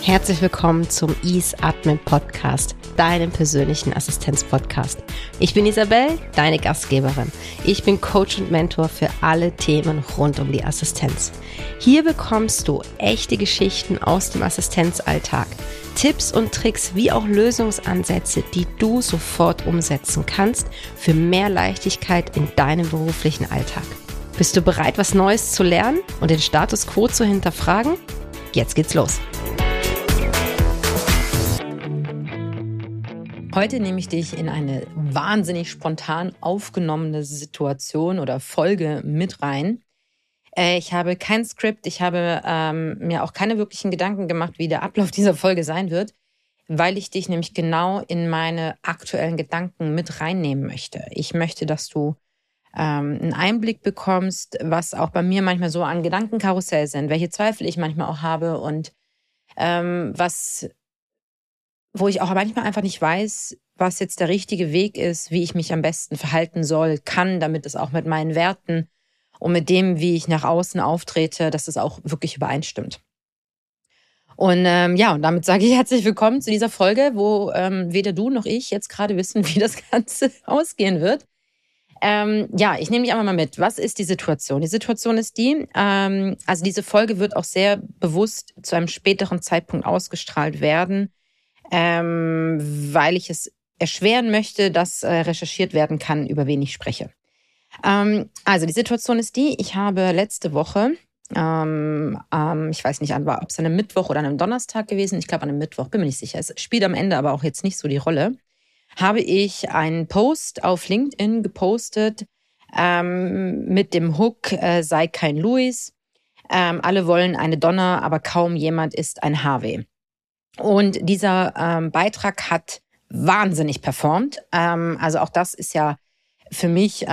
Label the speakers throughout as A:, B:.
A: Herzlich willkommen zum Ease Admin Podcast, deinem persönlichen Assistenz-Podcast. Ich bin Isabel, deine Gastgeberin. Ich bin Coach und Mentor für alle Themen rund um die Assistenz. Hier bekommst du echte Geschichten aus dem Assistenzalltag, Tipps und Tricks wie auch Lösungsansätze, die du sofort umsetzen kannst für mehr Leichtigkeit in deinem beruflichen Alltag. Bist du bereit, was Neues zu lernen und den Status quo zu hinterfragen? Jetzt geht's los. Heute nehme ich dich in eine wahnsinnig spontan aufgenommene Situation oder Folge mit rein. Ich habe kein Skript, ich habe mir auch keine wirklichen Gedanken gemacht, wie der Ablauf dieser Folge sein wird, weil ich dich nämlich genau in meine aktuellen Gedanken mit reinnehmen möchte. Ich möchte, dass du einen Einblick bekommst, was auch bei mir manchmal so an Gedankenkarussell sind, welche Zweifel ich manchmal auch habe und wo ich auch manchmal einfach nicht weiß, was jetzt der richtige Weg ist, wie ich mich am besten verhalten kann, damit es auch mit meinen Werten und mit dem, wie ich nach außen auftrete, dass es auch wirklich übereinstimmt. Und und damit sage ich herzlich willkommen zu dieser Folge, wo weder du noch ich jetzt gerade wissen, wie das Ganze ausgehen wird. Ich nehme dich einmal mal mit. Was ist die Situation? Die Situation ist also diese Folge wird auch sehr bewusst zu einem späteren Zeitpunkt ausgestrahlt werden, weil ich es erschweren möchte, dass recherchiert werden kann, über wen ich spreche. Also die Situation ist ich habe letzte Woche, ich weiß nicht, ob es an einem Mittwoch oder an einem Donnerstag gewesen, ich glaube an einem Mittwoch, bin mir nicht sicher, es spielt am Ende aber auch jetzt nicht so die Rolle, habe ich einen Post auf LinkedIn gepostet mit dem Hook, sei kein Louis, alle wollen eine Donna, aber kaum jemand ist ein Harvey. Und dieser Beitrag hat wahnsinnig performt. Also auch das ist ja für mich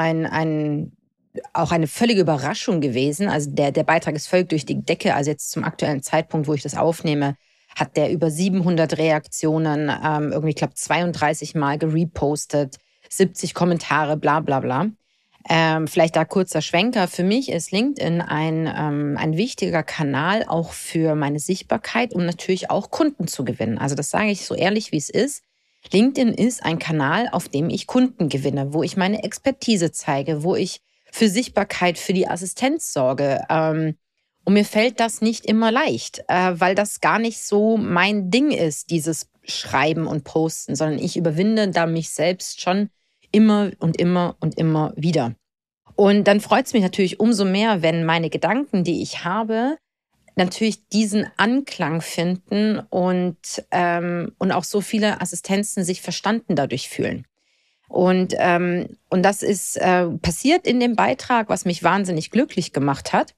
A: auch eine völlige Überraschung gewesen. Also der Beitrag ist völlig durch die Decke. Also jetzt zum aktuellen Zeitpunkt, wo ich das aufnehme, hat der über 700 Reaktionen, irgendwie, ich glaube, 32 Mal gerepostet, 70 Kommentare, bla bla bla. Vielleicht da kurzer Schwenker. Für mich ist LinkedIn ein wichtiger Kanal auch für meine Sichtbarkeit, um natürlich auch Kunden zu gewinnen. Also das sage ich so ehrlich, wie es ist. LinkedIn ist ein Kanal, auf dem ich Kunden gewinne, wo ich meine Expertise zeige, wo ich für Sichtbarkeit für die Assistenz sorge. Und mir fällt das nicht immer leicht, weil das gar nicht so mein Ding ist, dieses Schreiben und Posten, sondern ich überwinde da mich selbst schon immer und immer und immer wieder. Und dann freut es mich natürlich umso mehr, wenn meine Gedanken, die ich habe, natürlich diesen Anklang finden und auch so viele Assistenzen sich verstanden dadurch fühlen. Und das ist passiert in dem Beitrag, was mich wahnsinnig glücklich gemacht hat.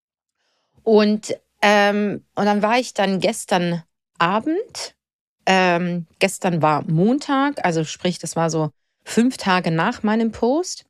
A: Und dann war ich dann gestern Abend, gestern war Montag, also sprich, das war so 5 Tage nach meinem Post,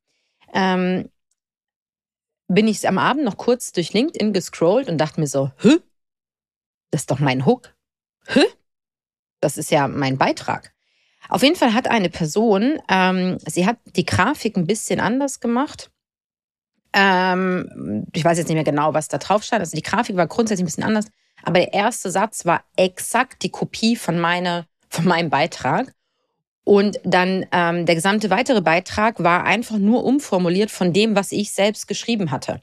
A: bin ich am Abend noch kurz durch LinkedIn gescrollt und dachte mir so, das ist doch mein Hook. Das ist ja mein Beitrag. Auf jeden Fall hat eine Person, sie hat die Grafik ein bisschen anders gemacht. Ich weiß jetzt nicht mehr genau, was da drauf stand. Also die Grafik war grundsätzlich ein bisschen anders, aber der erste Satz war exakt die Kopie von meinem Beitrag. Und dann der gesamte weitere Beitrag war einfach nur umformuliert von dem, was ich selbst geschrieben hatte.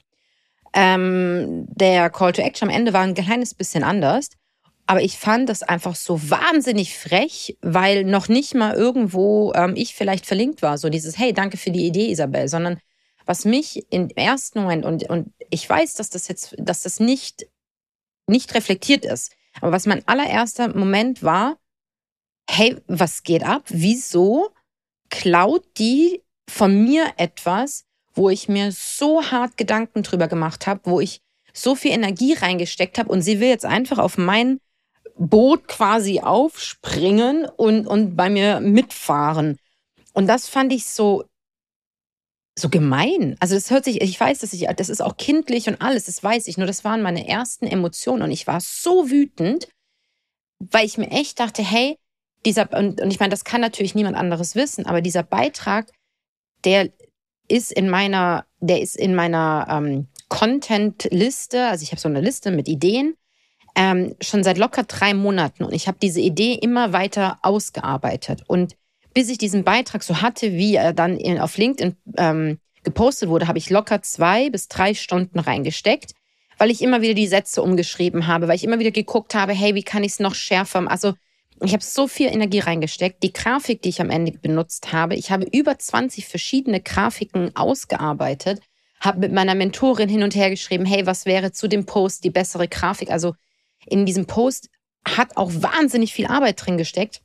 A: Der Call to Action am Ende war ein kleines bisschen anders, aber ich fand das einfach so wahnsinnig frech, weil noch nicht mal irgendwo ich vielleicht verlinkt war. So dieses, hey, danke für die Idee, Isabel, sondern was mich im ersten Moment, und ich weiß, dass das nicht reflektiert ist, aber was mein allererster Moment war, hey, was geht ab? Wieso klaut die von mir etwas, wo ich mir so hart Gedanken drüber gemacht habe, wo ich so viel Energie reingesteckt habe und sie will jetzt einfach auf mein Boot quasi aufspringen und bei mir mitfahren. Und das fand ich so gemein. Also das hört sich, ich weiß, das ist auch kindlich und alles, das weiß ich, nur das waren meine ersten Emotionen und ich war so wütend, weil ich mir echt dachte, hey, und ich meine, das kann natürlich niemand anderes wissen, aber dieser Beitrag, der ist in meiner Content-Liste, also ich habe so eine Liste mit Ideen, schon seit locker 3 Monaten und ich habe diese Idee immer weiter ausgearbeitet. Und bis ich diesen Beitrag so hatte, wie er dann auf LinkedIn gepostet wurde, habe ich locker 2 bis 3 Stunden reingesteckt, weil ich immer wieder die Sätze umgeschrieben habe, weil ich immer wieder geguckt habe, hey, wie kann ich es noch schärfer machen? Also ich habe so viel Energie reingesteckt. Die Grafik, die ich am Ende benutzt habe, ich habe über 20 verschiedene Grafiken ausgearbeitet, habe mit meiner Mentorin hin und her geschrieben, hey, was wäre zu dem Post die bessere Grafik? Also in diesem Post hat auch wahnsinnig viel Arbeit drin gesteckt,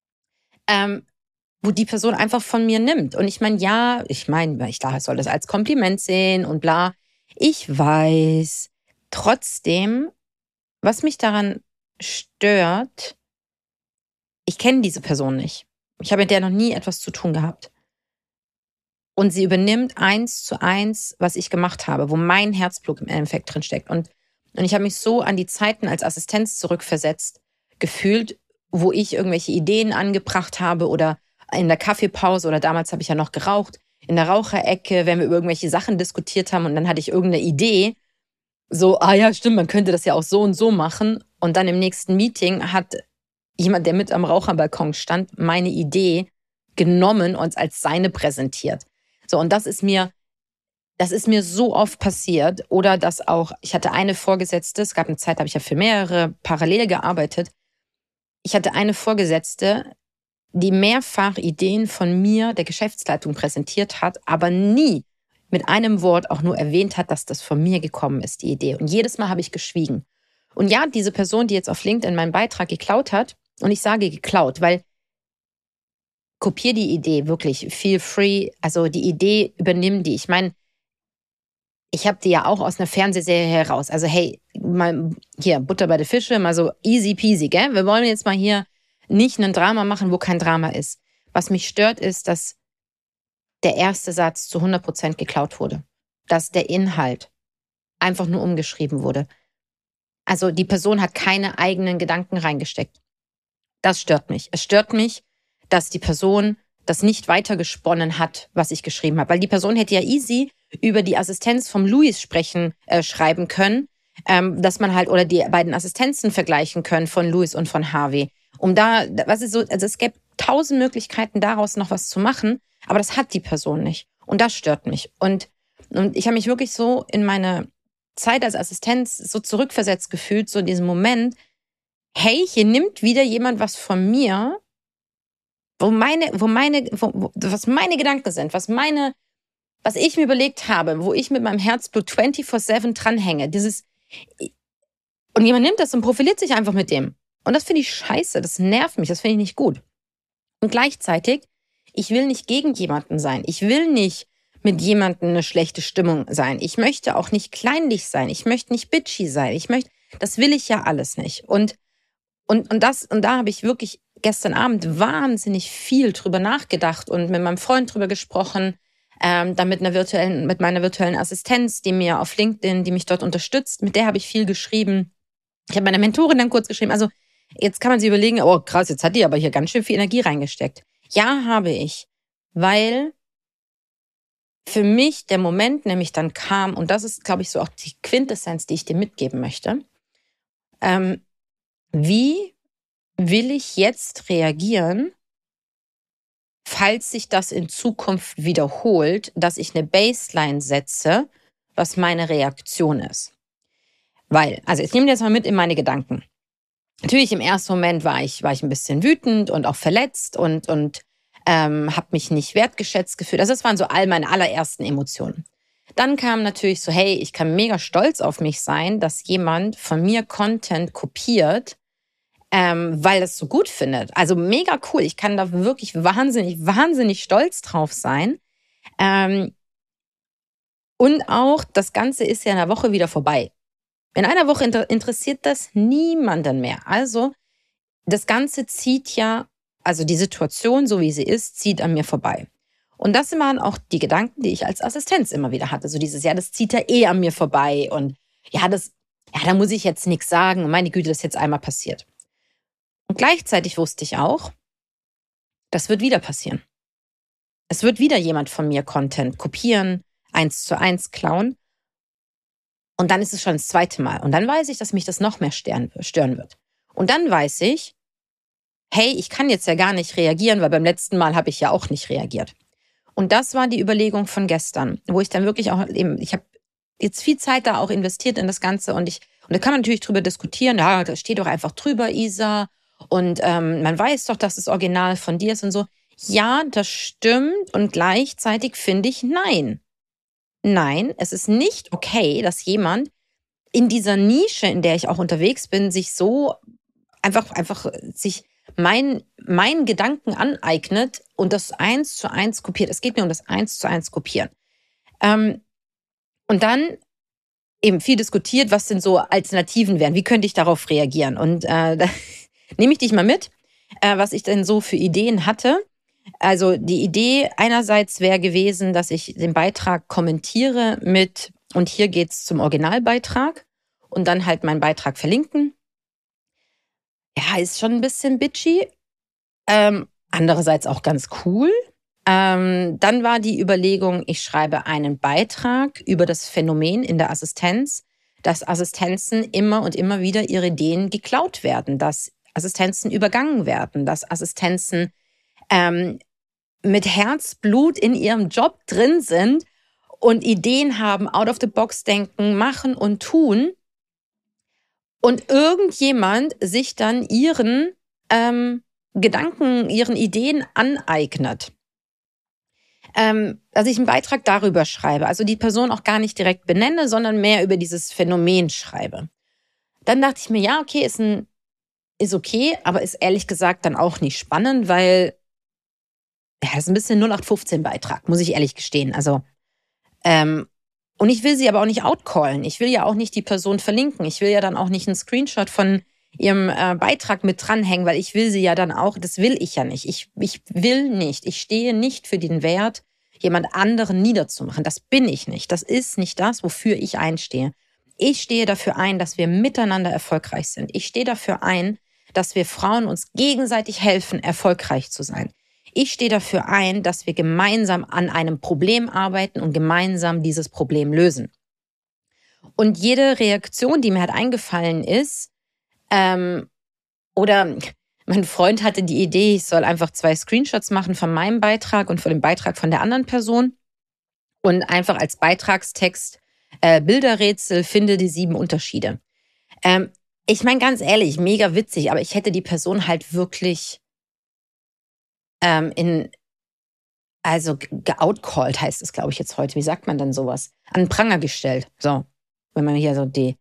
A: wo die Person einfach von mir nimmt. Und ich meine, ja, ich soll das als Kompliment sehen und bla. Ich weiß. Trotzdem, was mich daran stört, ich kenne diese Person nicht. Ich habe mit der noch nie etwas zu tun gehabt. Und sie übernimmt 1:1, was ich gemacht habe, wo mein Herzblut im Endeffekt drin steckt. Und ich habe mich so an die Zeiten als Assistenz zurückversetzt gefühlt, wo ich irgendwelche Ideen angebracht habe oder in der Kaffeepause oder damals habe ich ja noch geraucht, in der Raucherecke, wenn wir über irgendwelche Sachen diskutiert haben und dann hatte ich irgendeine Idee, so, ja, stimmt, man könnte das ja auch so und so machen. Und dann im nächsten Meeting hat jemand, der mit am Raucherbalkon stand, meine Idee genommen und als seine präsentiert. So, und das ist mir so oft passiert. Oder dass auch, ich hatte eine Vorgesetzte, es gab eine Zeit, da habe ich ja für mehrere parallel gearbeitet. Ich hatte eine Vorgesetzte, die mehrfach Ideen von mir, der Geschäftsleitung, präsentiert hat, aber nie mit einem Wort auch nur erwähnt hat, dass das von mir gekommen ist, die Idee. Und jedes Mal habe ich geschwiegen. Und ja, diese Person, die jetzt auf LinkedIn meinen Beitrag geklaut hat, und ich sage geklaut, weil kopier die Idee wirklich, feel free, also die Idee übernimm die. Ich meine, ich habe die ja auch aus einer Fernsehserie heraus. Also hey, mal hier, Butter bei den Fische, mal so easy peasy, gell? Wir wollen jetzt mal hier nicht ein Drama machen, wo kein Drama ist. Was mich stört, ist, dass der erste Satz zu 100% geklaut wurde. Dass der Inhalt einfach nur umgeschrieben wurde. Also die Person hat keine eigenen Gedanken reingesteckt. Das stört mich. Es stört mich, dass die Person das nicht weitergesponnen hat, was ich geschrieben habe. Weil die Person hätte ja easy über die Assistenz vom Luis schreiben können, dass man halt, oder die beiden Assistenzen vergleichen können von Luis und von Harvey. Also es gäbe 1000 Möglichkeiten, daraus noch was zu machen, aber das hat die Person nicht. Und das stört mich. Und ich habe mich wirklich so in meine Zeit als Assistenz so zurückversetzt gefühlt, so in diesem Moment, hey, hier nimmt wieder jemand was von mir, was meine Gedanken sind, was ich mir überlegt habe, wo ich mit meinem Herzblut 24/7 dranhänge. Und jemand nimmt das und profiliert sich einfach mit dem. Und das finde ich scheiße, das nervt mich, das finde ich nicht gut. Und gleichzeitig, ich will nicht gegen jemanden sein. Ich will nicht mit jemandem eine schlechte Stimmung sein. Ich möchte auch nicht kleinlich sein. Ich möchte nicht bitchy sein. Das will ich ja alles nicht. Und da habe ich wirklich gestern Abend wahnsinnig viel drüber nachgedacht und mit meinem Freund drüber gesprochen, dann mit meiner virtuellen Assistenz, die mir auf LinkedIn, die mich dort unterstützt, mit der habe ich viel geschrieben. Ich habe meiner Mentorin dann kurz geschrieben. Also jetzt kann man sich überlegen, oh krass, jetzt hat die aber hier ganz schön viel Energie reingesteckt. Ja, habe ich, weil für mich der Moment nämlich dann kam, und das ist, glaube ich, so auch die Quintessenz, die ich dir mitgeben möchte. Wie will ich jetzt reagieren, falls sich das in Zukunft wiederholt, dass ich eine Baseline setze, was meine Reaktion ist? Weil, also ich nehme dir jetzt mal mit in meine Gedanken. Natürlich im ersten Moment war ich ein bisschen wütend und auch verletzt und habe mich nicht wertgeschätzt gefühlt. Also das waren so all meine allerersten Emotionen. Dann kam natürlich so, hey, ich kann mega stolz auf mich sein, dass jemand von mir Content kopiert, weil das so gut findet. Also mega cool. Ich kann da wirklich wahnsinnig stolz drauf sein. Und auch, das Ganze ist ja in einer Woche wieder vorbei. In einer Woche interessiert das niemanden mehr. Also das Ganze also die Situation, so wie sie ist, zieht an mir vorbei. Und das waren auch die Gedanken, die ich als Assistenz immer wieder hatte. So dieses, ja, das zieht ja eh an mir vorbei. Und da muss ich jetzt nichts sagen. Und meine Güte, das ist jetzt einmal passiert. Und gleichzeitig wusste ich auch, das wird wieder passieren. Es wird wieder jemand von mir Content kopieren, 1:1 klauen. Und dann ist es schon das zweite Mal. Und dann weiß ich, dass mich das noch mehr stören wird. Und dann weiß ich, hey, ich kann jetzt ja gar nicht reagieren, weil beim letzten Mal habe ich ja auch nicht reagiert. Und das war die Überlegung von gestern, wo ich dann wirklich auch eben, ich habe jetzt viel Zeit da auch investiert in das Ganze und da kann man natürlich drüber diskutieren, ja, da steht doch einfach drüber, Isa, und man weiß doch, dass das Original von dir ist und so. Ja, das stimmt und gleichzeitig finde ich, nein. Nein, es ist nicht okay, dass jemand in dieser Nische, in der ich auch unterwegs bin, sich so einfach sich meinen Gedanken aneignet und das 1:1 kopiert. Es geht mir um das 1:1 Kopieren. Und dann eben viel diskutiert, was denn so Alternativen wären. Wie könnte ich darauf reagieren? Und da nehme ich dich mal mit, was ich denn so für Ideen hatte. Also die Idee einerseits wäre gewesen, dass ich den Beitrag kommentiere mit, und hier geht's zum Originalbeitrag und dann halt meinen Beitrag verlinken. Ja, ist schon ein bisschen bitchy. Andererseits auch ganz cool. Dann war die Überlegung, ich schreibe einen Beitrag über das Phänomen in der Assistenz, dass Assistenzen immer und immer wieder ihre Ideen geklaut werden, dass Assistenzen übergangen werden, dass Assistenzen mit Herzblut in ihrem Job drin sind und Ideen haben, out of the box denken, machen und tun und irgendjemand sich dann ihren Gedanken, ihren Ideen aneignet. Dass ich einen Beitrag darüber schreibe, also die Person auch gar nicht direkt benenne, sondern mehr über dieses Phänomen schreibe. Dann dachte ich mir, ja, okay, ist okay, aber ist ehrlich gesagt dann auch nicht spannend, weil ja, das ist ein bisschen 0815-Beitrag, muss ich ehrlich gestehen. Also, und ich will sie aber auch nicht outcallen. Ich will ja auch nicht die Person verlinken. Ich will ja dann auch nicht einen Screenshot von ihrem Beitrag mit dranhängen, weil ich will sie ja dann auch, das will ich ja nicht. Ich will nicht, ich stehe nicht für den Wert, jemand anderen niederzumachen. Das bin ich nicht. Das ist nicht das, wofür ich einstehe. Ich stehe dafür ein, dass wir miteinander erfolgreich sind. Ich stehe dafür ein, dass wir Frauen uns gegenseitig helfen, erfolgreich zu sein. Ich stehe dafür ein, dass wir gemeinsam an einem Problem arbeiten und gemeinsam dieses Problem lösen. Und jede Reaktion, die mir halt eingefallen ist, oder mein Freund hatte die Idee, ich soll einfach 2 Screenshots machen von meinem Beitrag und von dem Beitrag von der anderen Person und einfach als Beitragstext Bilderrätsel, finde die 7 Unterschiede. Ich meine, ganz ehrlich, mega witzig, aber ich hätte die Person halt wirklich geoutcallt heißt es, glaube ich, jetzt heute. Wie sagt man denn sowas? An den Pranger gestellt. So, wenn man hier so die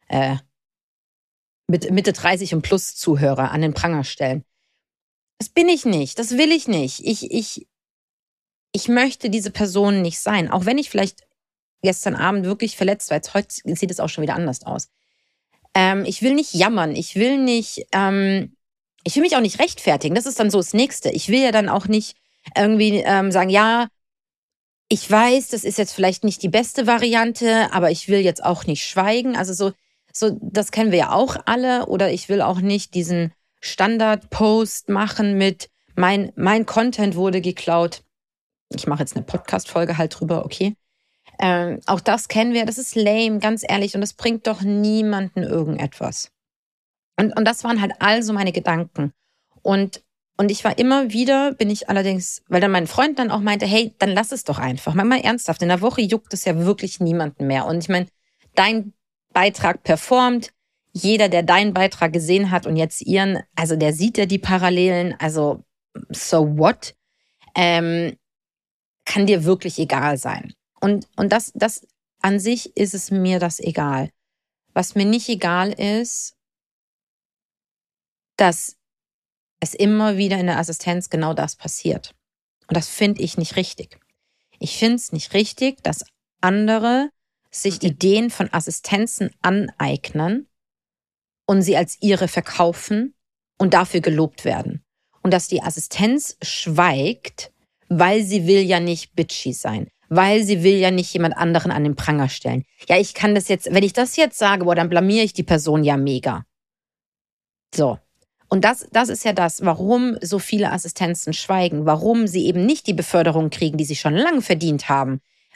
A: mit Mitte 30 und plus Zuhörer an den Pranger stellen. Das bin ich nicht, das will ich nicht. Ich möchte diese Person nicht sein, auch wenn ich vielleicht gestern Abend wirklich verletzt war. Jetzt heute sieht es auch schon wieder anders aus. Ich will nicht jammern, ich will mich auch nicht rechtfertigen. Das ist dann so das Nächste. Ich will ja dann auch nicht irgendwie sagen, ja, ich weiß, das ist jetzt vielleicht nicht die beste Variante, aber ich will jetzt auch nicht schweigen. Also so, das kennen wir ja auch alle. Oder ich will auch nicht diesen Standard-Post machen mit mein Content wurde geklaut. Ich mache jetzt eine Podcast-Folge halt drüber, okay. Auch das kennen wir, das ist lame, ganz ehrlich. Und das bringt doch niemanden irgendetwas. Und das waren halt also meine Gedanken. Und ich war immer wieder, bin ich allerdings, weil dann mein Freund dann auch meinte, hey, dann lass es doch einfach. Mal ernsthaft, in der Woche juckt es ja wirklich niemanden mehr. Und ich meine, dein Beitrag performt. Jeder, der deinen Beitrag gesehen hat und jetzt ihren, also der sieht ja die Parallelen. Also, so what? Kann dir wirklich egal sein. Und das an sich ist es mir das egal. Was mir nicht egal ist, dass es immer wieder in der Assistenz genau das passiert. Und das finde ich nicht richtig. Ich finde es nicht richtig, dass andere sich Ideen von Assistenzen aneignen und sie als ihre verkaufen und dafür gelobt werden. Und dass die Assistenz schweigt, weil sie will ja nicht bitchy sein. Weil sie will ja nicht jemand anderen an den Pranger stellen. Ja, ich kann das jetzt, wenn ich das jetzt sage, boah, dann blamiere ich die Person ja mega. So. Und das ist ja das, warum so viele Assistenzen schweigen, warum sie eben nicht die Beförderung kriegen, die sie schon lange verdient haben,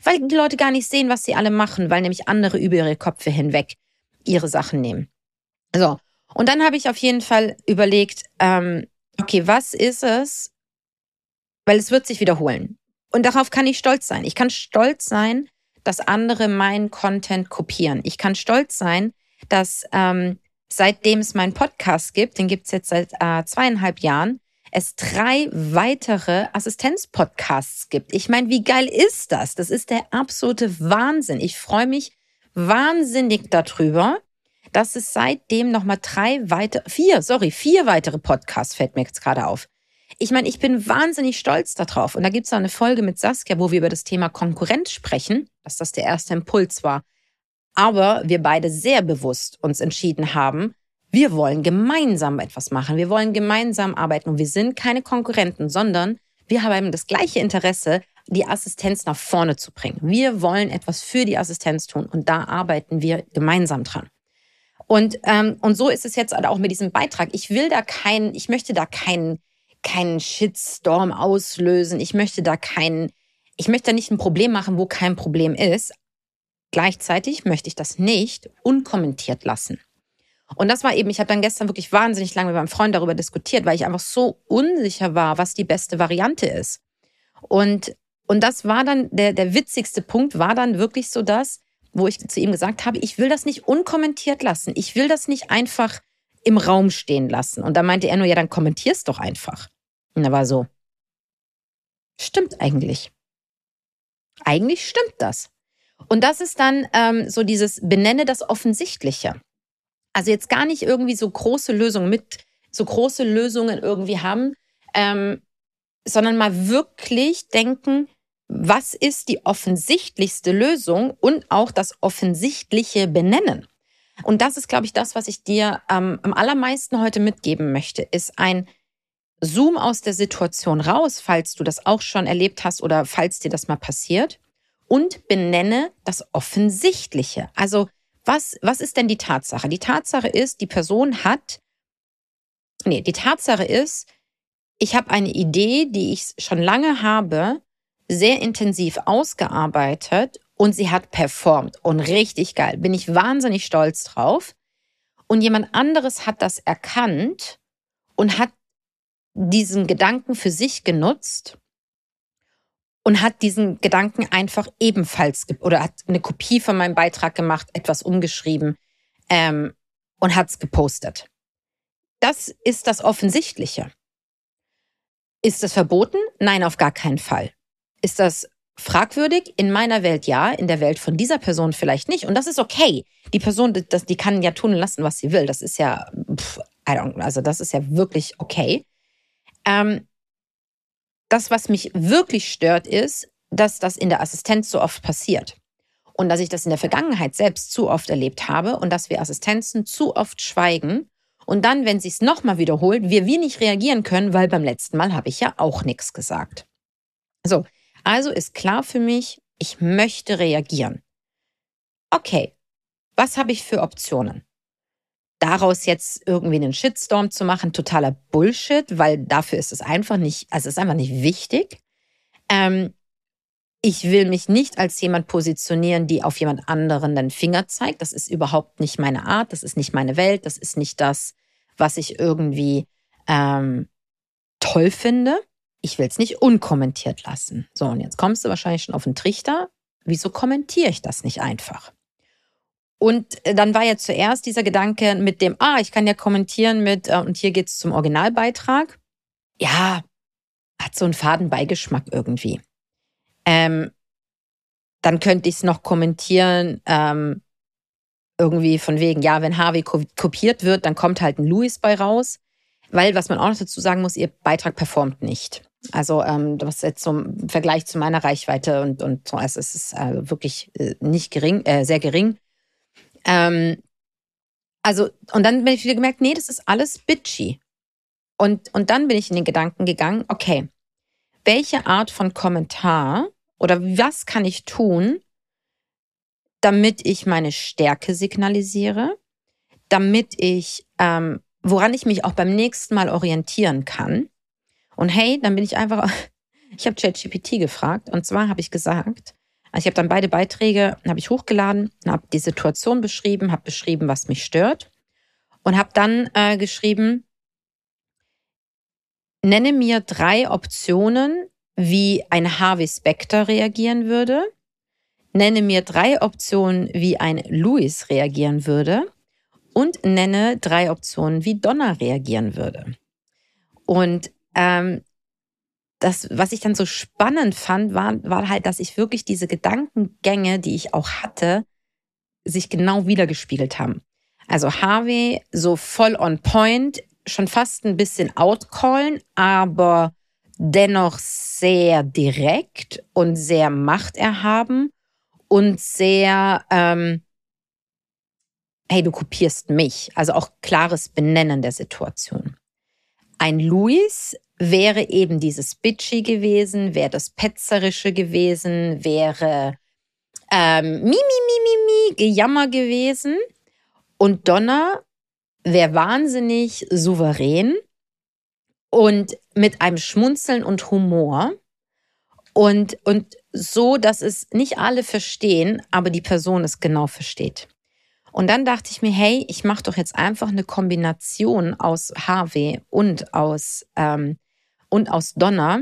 A: weil die Leute gar nicht sehen, was sie alle machen, weil nämlich andere über ihre Köpfe hinweg ihre Sachen nehmen. So, und dann habe ich auf jeden Fall überlegt, okay, was ist es? Weil es wird sich wiederholen. Und darauf kann ich stolz sein. Ich kann stolz sein, dass andere meinen Content kopieren. Ich kann stolz sein, dass seitdem es meinen Podcast gibt, den gibt es jetzt seit 2,5 Jahren, es 3 weitere Assistenzpodcasts gibt. Ich meine, wie geil ist das? Das ist der absolute Wahnsinn. Ich freue mich wahnsinnig darüber, dass es seitdem nochmal 4 weitere Podcasts, fällt mir jetzt gerade auf. Ich meine, ich bin wahnsinnig stolz darauf. Und da gibt es auch eine Folge mit Saskia, wo wir über das Thema Konkurrenz sprechen, dass das der erste Impuls war. Aber wir beide sehr bewusst uns entschieden haben, wir wollen gemeinsam etwas machen. Wir wollen gemeinsam arbeiten. Und wir sind keine Konkurrenten, sondern wir haben das gleiche Interesse, die Assistenz nach vorne zu bringen. Wir wollen etwas für die Assistenz tun. Und da arbeiten wir gemeinsam dran. Und so ist es jetzt auch mit diesem Beitrag. Ich möchte da keinen Shitstorm auslösen. Ich möchte da nicht ein Problem machen, wo kein Problem ist. Gleichzeitig möchte ich das nicht unkommentiert lassen. Und das war eben, ich habe dann gestern wirklich wahnsinnig lange mit meinem Freund darüber diskutiert, weil ich einfach so unsicher war, was die beste Variante ist. Und das war dann, der witzigste Punkt war dann wirklich so das, wo ich zu ihm gesagt habe, ich will das nicht unkommentiert lassen. Ich will das nicht einfach im Raum stehen lassen. Und da meinte er nur, ja, dann kommentier's doch einfach. Und er war so, stimmt eigentlich. Eigentlich stimmt das. Und das ist dann so dieses Benenne das Offensichtliche. Also jetzt gar nicht irgendwie so große Lösungen irgendwie haben, sondern mal wirklich denken, was ist die offensichtlichste Lösung und auch das Offensichtliche benennen. Und das ist, glaube ich, das, was ich dir am allermeisten heute mitgeben möchte, ist ein Zoom aus der Situation raus, falls du das auch schon erlebt hast oder falls dir das mal passiert, und benenne das Offensichtliche. Also was ist denn die Tatsache? Die Tatsache ist, ich habe eine Idee, die ich schon lange habe, sehr intensiv ausgearbeitet und sie hat performt und richtig geil. Bin ich wahnsinnig stolz drauf. Und jemand anderes hat das erkannt und hat diesen Gedanken für sich genutzt und hat diesen Gedanken einfach ebenfalls oder hat eine Kopie von meinem Beitrag gemacht, etwas umgeschrieben und hat es gepostet. Das ist das Offensichtliche. Ist das verboten? Nein, auf gar keinen Fall. Ist das fragwürdig? In meiner Welt ja, in der Welt von dieser Person vielleicht nicht. Und das ist okay. Die Person, die kann ja tun und lassen, was sie will. Das ist ja, das ist ja wirklich okay. Das, was mich wirklich stört, ist, dass das in der Assistenz so oft passiert. Und dass ich das in der Vergangenheit selbst zu oft erlebt habe und dass wir Assistenzen zu oft schweigen. Und dann, wenn sie es nochmal wiederholt, wir wie nicht reagieren können, weil beim letzten Mal habe ich ja auch nichts gesagt. So, also ist klar für mich, ich möchte reagieren. Okay, was habe ich für Optionen? Daraus jetzt irgendwie einen Shitstorm zu machen, totaler Bullshit, weil dafür ist es einfach nicht, also es ist einfach nicht wichtig. Ich will mich nicht als jemand positionieren, die auf jemand anderen den Finger zeigt. Das ist überhaupt nicht meine Art, das ist nicht meine Welt, das ist nicht das, was ich irgendwie toll finde. Ich will es nicht unkommentiert lassen. So, und jetzt kommst du wahrscheinlich schon auf den Trichter. Wieso kommentiere ich das nicht einfach? Und dann war ja zuerst dieser Gedanke mit dem, ich kann ja kommentieren mit, und hier geht's zum Originalbeitrag. Ja, hat so einen faden Beigeschmack irgendwie. Dann könnte ich es noch kommentieren, irgendwie von wegen, ja, wenn Harvey kopiert wird, dann kommt halt ein Louis bei raus. Weil, was man auch noch dazu sagen muss, ihr Beitrag performt nicht. Also das ist jetzt zum Vergleich zu meiner Reichweite und so, es ist wirklich nicht gering, sehr gering. Und dann bin ich wieder gemerkt, nee, das ist alles bitchy. Und dann bin ich in den Gedanken gegangen, okay, welche Art von Kommentar oder was kann ich tun, damit ich meine Stärke signalisiere, damit ich, woran ich mich auch beim nächsten Mal orientieren kann. Und hey, dann bin ich einfach, ich habe ChatGPT gefragt und zwar habe ich gesagt, Also ich habe dann beide Beiträge habe ich hochgeladen, habe die Situation beschrieben, habe beschrieben, was mich stört und habe dann geschrieben, nenne mir 3 Optionen, wie ein Harvey Specter reagieren würde. Nenne mir 3 Optionen, wie ein Louis reagieren würde. Und nenne 3 Optionen, wie Donna reagieren würde. Und das, was ich dann so spannend fand, war halt, dass ich wirklich diese Gedankengänge, die ich auch hatte, sich genau wiedergespiegelt haben. Also Harvey so voll on point, schon fast ein bisschen outcallen, aber dennoch sehr direkt und sehr machterhaben und sehr, hey, du kopierst mich. Also auch klares Benennen der Situation. Ein Louis wäre eben dieses Bitchy gewesen, wäre das Petzerische gewesen, wäre Gejammer gewesen. Und Donna wäre wahnsinnig souverän und mit einem Schmunzeln und Humor. Und so, dass es nicht alle verstehen, aber die Person es genau versteht. Und dann dachte ich mir, hey, ich mache doch jetzt einfach eine Kombination aus Harvey und aus Donna,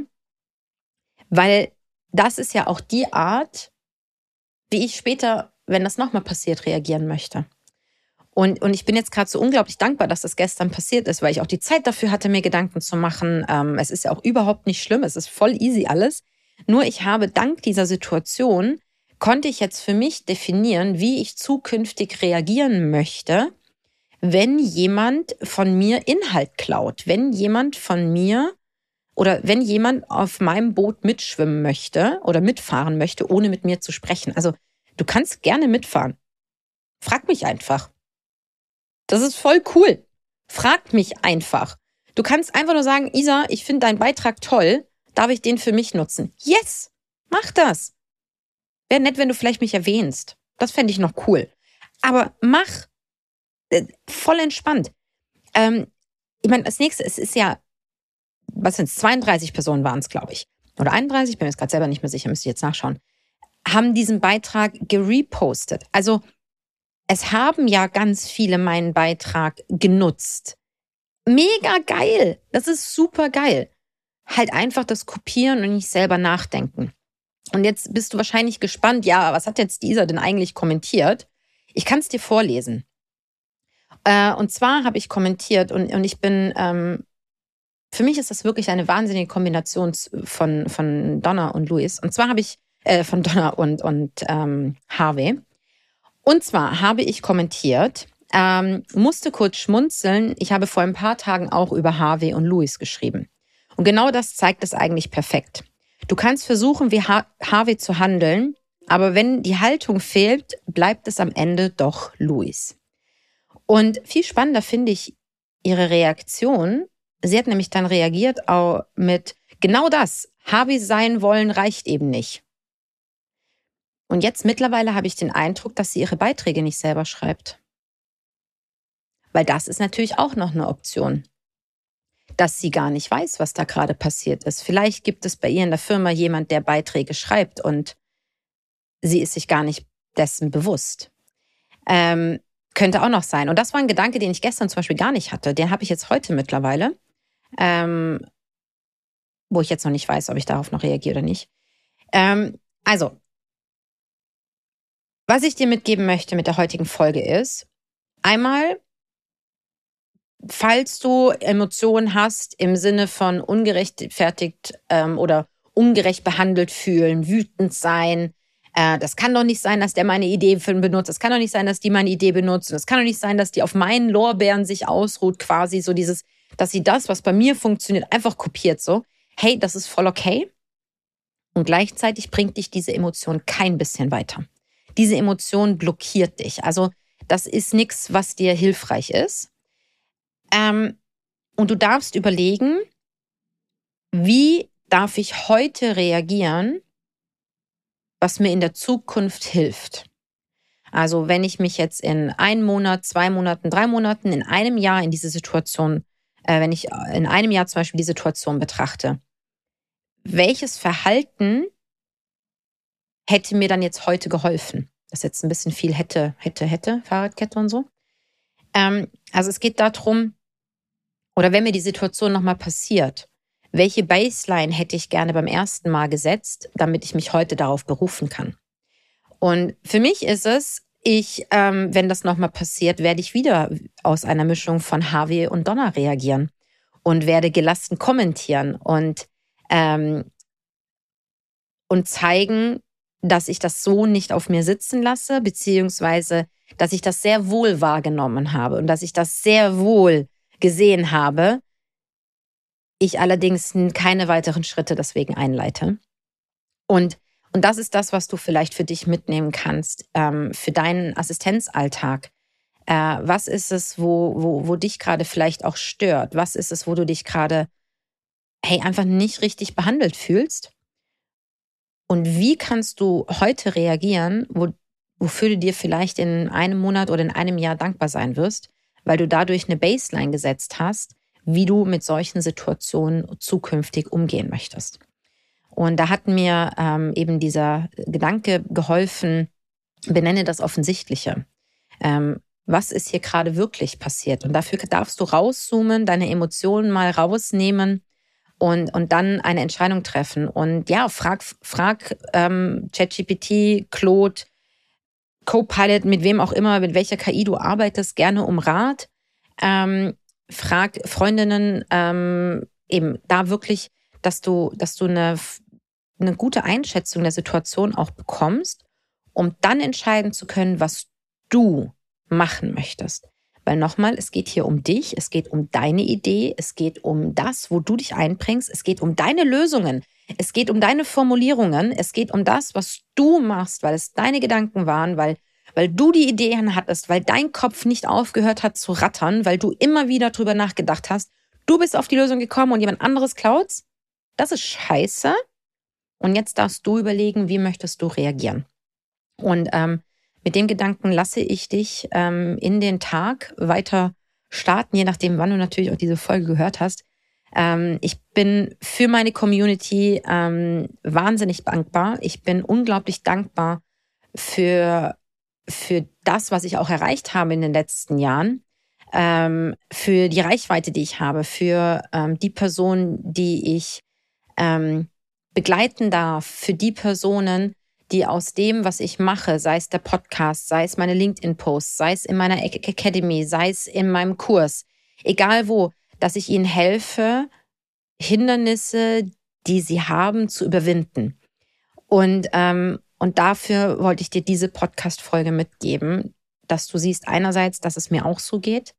A: weil das ist ja auch die Art, wie ich später, wenn das nochmal passiert, reagieren möchte. Und ich bin jetzt gerade so unglaublich dankbar, dass das gestern passiert ist, weil ich auch die Zeit dafür hatte, mir Gedanken zu machen. Es ist ja auch überhaupt nicht schlimm, es ist voll easy alles. Nur ich habe dank dieser Situation konnte ich jetzt für mich definieren, wie ich zukünftig reagieren möchte, wenn jemand von mir Inhalt klaut, wenn jemand von mir oder wenn jemand auf meinem Boot mitschwimmen möchte oder mitfahren möchte, ohne mit mir zu sprechen. Also du kannst gerne mitfahren. Frag mich einfach. Das ist voll cool. Frag mich einfach. Du kannst einfach nur sagen, Isa, ich finde deinen Beitrag toll. Darf ich den für mich nutzen? Yes, mach das. Wäre nett, wenn du vielleicht mich erwähnst. Das fände ich noch cool. Aber mach. Voll entspannt. Ich meine, das nächste, es ist ja, was sind es, 32 Personen waren es, glaube ich. Oder 31, bin mir jetzt gerade selber nicht mehr sicher, müsste ich jetzt nachschauen. Haben diesen Beitrag gerepostet. Also es haben ja ganz viele meinen Beitrag genutzt. Mega geil. Das ist super geil. Halt einfach das Kopieren und nicht selber nachdenken. Und jetzt bist du wahrscheinlich gespannt, ja, was hat jetzt dieser denn eigentlich kommentiert? Ich kann es dir vorlesen. Und zwar habe ich kommentiert und ich bin, für mich ist das wirklich eine wahnsinnige Kombination von Donna und Louis. Und zwar habe ich, von Donna und Harvey. Und zwar habe ich kommentiert, musste kurz schmunzeln. Ich habe vor ein paar Tagen auch über Harvey und Louis geschrieben. Und genau das zeigt es eigentlich perfekt. Du kannst versuchen, wie Harvey zu handeln, aber wenn die Haltung fehlt, bleibt es am Ende doch Louis. Und viel spannender finde ich ihre Reaktion. Sie hat nämlich dann reagiert auch mit genau das. Harvey sein wollen reicht eben nicht. Und jetzt mittlerweile habe ich den Eindruck, dass sie ihre Beiträge nicht selber schreibt. Weil das ist natürlich auch noch eine Option. Dass sie gar nicht weiß, was da gerade passiert ist. Vielleicht gibt es bei ihr in der Firma jemand, der Beiträge schreibt und sie ist sich gar nicht dessen bewusst. Könnte auch noch sein. Und das war ein Gedanke, den ich gestern zum Beispiel gar nicht hatte. Den habe ich jetzt heute mittlerweile, wo ich jetzt noch nicht weiß, ob ich darauf noch reagiere oder nicht. Also, was ich dir mitgeben möchte mit der heutigen Folge ist, einmal, falls du Emotionen hast im Sinne von ungerechtfertigt oder ungerecht behandelt fühlen, wütend sein, das kann doch nicht sein, dass der meine Idee benutzt, das kann doch nicht sein, dass die meine Idee benutzt, und das kann doch nicht sein, dass die auf meinen Lorbeeren sich ausruht, quasi so dieses, dass sie das, was bei mir funktioniert, einfach kopiert so. Hey, das ist voll okay. Und gleichzeitig bringt dich diese Emotion kein bisschen weiter. Diese Emotion blockiert dich. Also das ist nichts, was dir hilfreich ist. Und du darfst überlegen, wie darf ich heute reagieren, was mir in der Zukunft hilft. Also wenn ich mich jetzt in 1 Monat, 2 Monaten, 3 Monaten, in einem Jahr in diese Situation, wenn ich in einem Jahr zum Beispiel die Situation betrachte, welches Verhalten hätte mir dann jetzt heute geholfen. Das ist jetzt ein bisschen viel hätte, Fahrradkette und so. Also es geht darum, oder wenn mir die Situation nochmal passiert, welche Baseline hätte ich gerne beim ersten Mal gesetzt, damit ich mich heute darauf berufen kann? Und für mich ist es, wenn das nochmal passiert, werde ich wieder aus einer Mischung von Harvey und Donna reagieren und werde gelassen kommentieren und zeigen, dass ich das so nicht auf mir sitzen lasse, beziehungsweise, dass ich das sehr wohl wahrgenommen habe und dass ich das sehr wohl gesehen habe, ich allerdings keine weiteren Schritte deswegen einleite. Und das ist das, was du vielleicht für dich mitnehmen kannst, für deinen Assistenzalltag. Was ist es, wo dich gerade vielleicht auch stört? Was ist es, wo du dich gerade, einfach nicht richtig behandelt fühlst? Und wie kannst du heute reagieren, wofür du dir vielleicht in einem Monat oder in einem Jahr dankbar sein wirst, weil du dadurch eine Baseline gesetzt hast, wie du mit solchen Situationen zukünftig umgehen möchtest. Und da hat mir eben dieser Gedanke geholfen, benenne das Offensichtliche. Was ist hier gerade wirklich passiert? Und dafür darfst du rauszoomen, deine Emotionen mal rausnehmen und dann eine Entscheidung treffen. Und ja, frag ChatGPT, Claude, Copilot, mit wem auch immer, mit welcher KI du arbeitest, gerne um Rat. Frag Freundinnen eben da wirklich, dass du eine gute Einschätzung der Situation auch bekommst, um dann entscheiden zu können, was du machen möchtest. Weil nochmal, es geht hier um dich, es geht um deine Idee, es geht um das, wo du dich einbringst, es geht um deine Lösungen, es geht um deine Formulierungen, es geht um das, was du machst, weil es deine Gedanken waren, weil du die Ideen hattest, weil dein Kopf nicht aufgehört hat zu rattern, weil du immer wieder drüber nachgedacht hast, du bist auf die Lösung gekommen und jemand anderes klaut's. Das ist scheiße. Und jetzt darfst du überlegen, wie möchtest du reagieren. Und mit dem Gedanken lasse ich dich in den Tag weiter starten, je nachdem, wann du natürlich auch diese Folge gehört hast. Ich bin für meine Community wahnsinnig dankbar. Ich bin unglaublich dankbar für das, was ich auch erreicht habe in den letzten Jahren, für die Reichweite, die ich habe, für die Person, die ich begleiten darf, für die Personen, die aus dem, was ich mache, sei es der Podcast, sei es meine LinkedIn-Posts, sei es in meiner Academy, sei es in meinem Kurs, egal wo, dass ich ihnen helfe, Hindernisse, die sie haben, zu überwinden. Und dafür wollte ich dir diese Podcast-Folge mitgeben, dass du siehst einerseits, dass es mir auch so geht,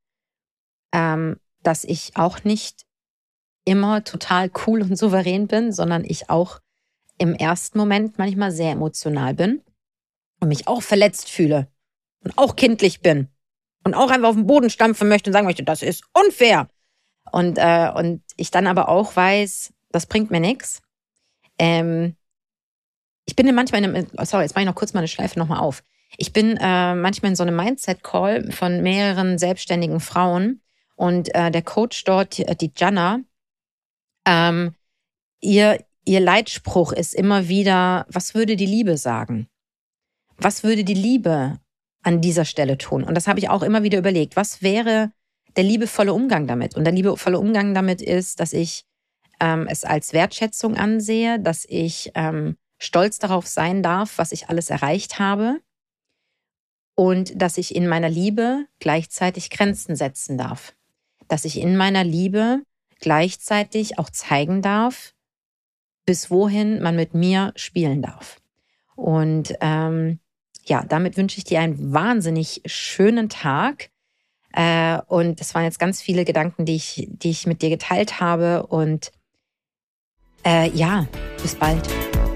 A: dass ich auch nicht immer total cool und souverän bin, sondern ich auch im ersten Moment manchmal sehr emotional bin und mich auch verletzt fühle und auch kindlich bin und auch einfach auf den Boden stampfen möchte und sagen möchte, das ist unfair. Und ich dann aber auch weiß, das bringt mir nichts. Ich bin manchmal jetzt mache ich noch kurz meine Schleife nochmal auf. Ich bin manchmal in so einem Mindset-Call von mehreren selbstständigen Frauen und der Coach dort, die Jana, ihr Leitspruch ist immer wieder, was würde die Liebe sagen? Was würde die Liebe an dieser Stelle tun? Und das habe ich auch immer wieder überlegt. Was wäre der liebevolle Umgang damit? Und der liebevolle Umgang damit ist, dass ich es als Wertschätzung ansehe, dass ich stolz darauf sein darf, was ich alles erreicht habe und dass ich in meiner Liebe gleichzeitig Grenzen setzen darf. Dass ich in meiner Liebe gleichzeitig auch zeigen darf, bis wohin man mit mir spielen darf. Und damit wünsche ich dir einen wahnsinnig schönen Tag. Und es waren jetzt ganz viele Gedanken, die ich mit dir geteilt habe. Und bis bald.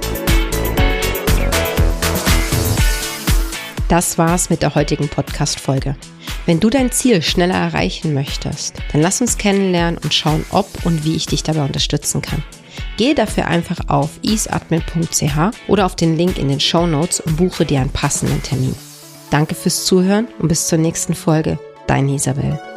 B: Das war's mit der heutigen Podcast-Folge. Wenn du dein Ziel schneller erreichen möchtest, dann lass uns kennenlernen und schauen, ob und wie ich dich dabei unterstützen kann. Gehe dafür einfach auf easeadmin.ch oder auf den Link in den Shownotes und buche dir einen passenden Termin. Danke fürs Zuhören und bis zur nächsten Folge. Deine Isabel.